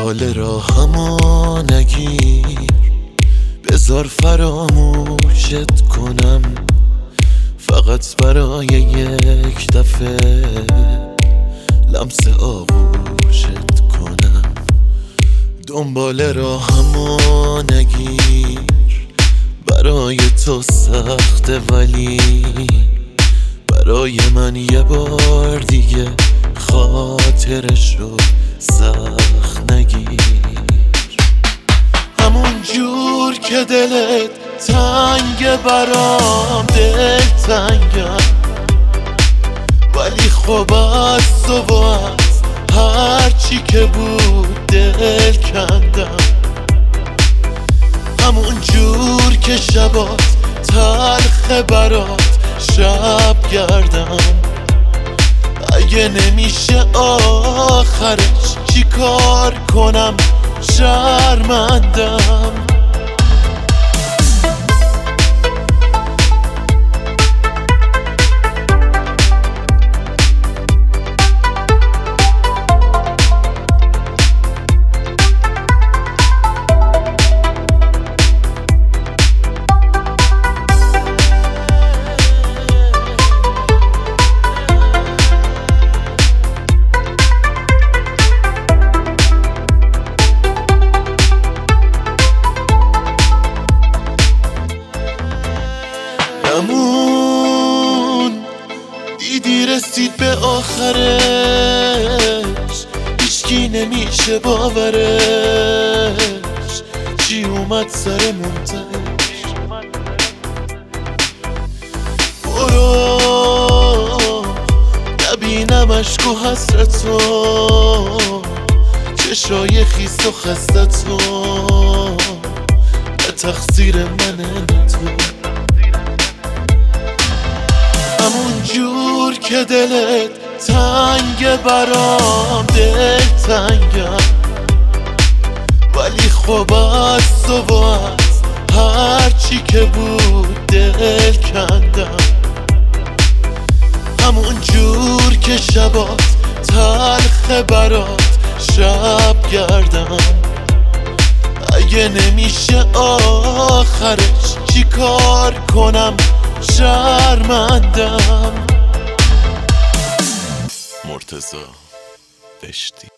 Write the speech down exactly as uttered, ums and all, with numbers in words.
دنبال راهمو نگیر، بذار فراموشت کنم، فقط برای یک دفعه لمس آغوشت کنم. دنبال راهمو نگیر، برای تو سخته ولی برای من یه بار دیگه خاطرشو سخت نگیر. همون جور که دلت تنگ برام دل تنگم، ولی خب از تو و از هرچی که بود دل کندم. همون جور که شبات تلخ برات شب گردم، اگه نمیشه آخرش چی کار کنم؟ شرمندم. همون دیدی رسید به آخرش، هیچکی نمیشه باورش، چی اومد سر منتش. برو نبینم عشق و حسرتو، چشای خیس و خستتو، به تقصیر منه تو. همون جور که دلت تنگ برام دل تنگم، ولی خب از تو و از هرچی که بود دل کندم. همون جور که شبات تلخ برات شب گردم، اگه نمیشه آخرش چی کار کنم؟ شرمندم. مرتضی دشتی.